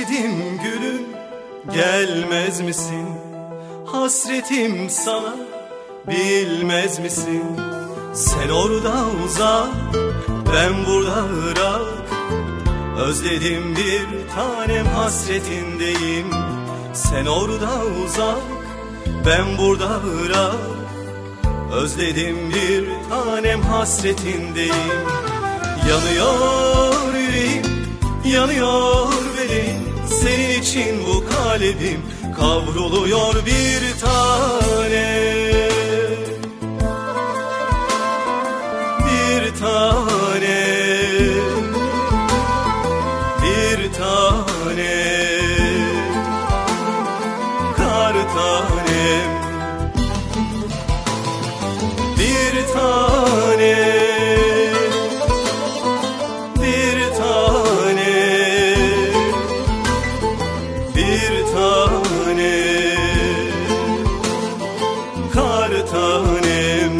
Özledim gülüm, gelmez misin? Hasretim sana, bilmez misin? Sen orada uzak, ben burada ırak. Özledim bir tanem, hasretindeyim. Sen orada uzak, ben burada ırak. Özledim bir tanem, hasretindeyim. Yanıyor yüreğim, yanıyor belim. Senin için bu kalbim kavruluyor bir tanem. Bir tanem, bir tanem, kar tanem. Bir tanem, bir tanem, bir tanem, kar tanem.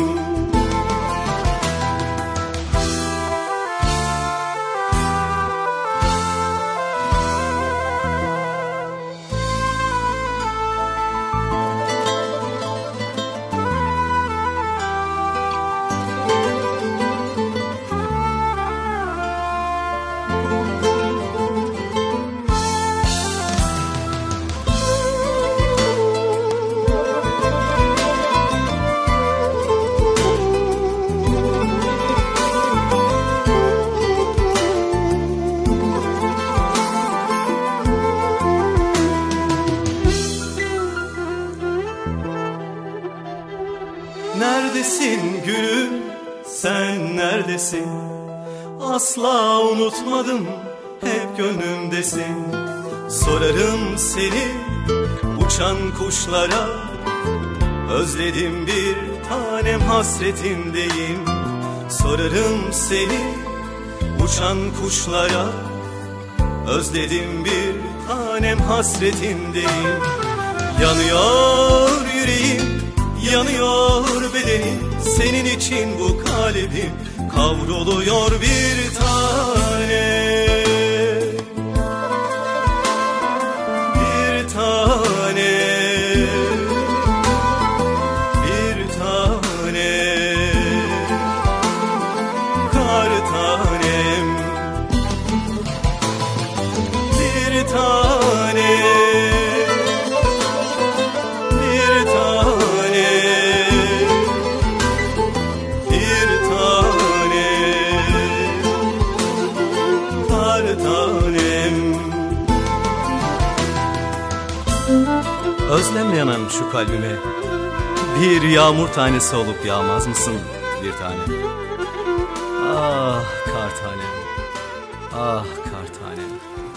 Neredesin gülüm, sen neredesin? Asla unutmadım, hep gönlümdesin. Sorarım seni uçan kuşlara. Özledim bir tanem, hasretindeyim. Sorarım seni uçan kuşlara. Özledim bir tanem, hasretindeyim. Yanıyor yüreğim, yanıyor bedenim. Senin için bu kalbim kavruluyor bir tanem. Bir tanem, bir tanem, kar tanem. Bir tanem, özlemle yanan şu kalbime bir yağmur tanesi olup yağmaz mısın bir tanem? Ah kar tanem, ah kar tanem.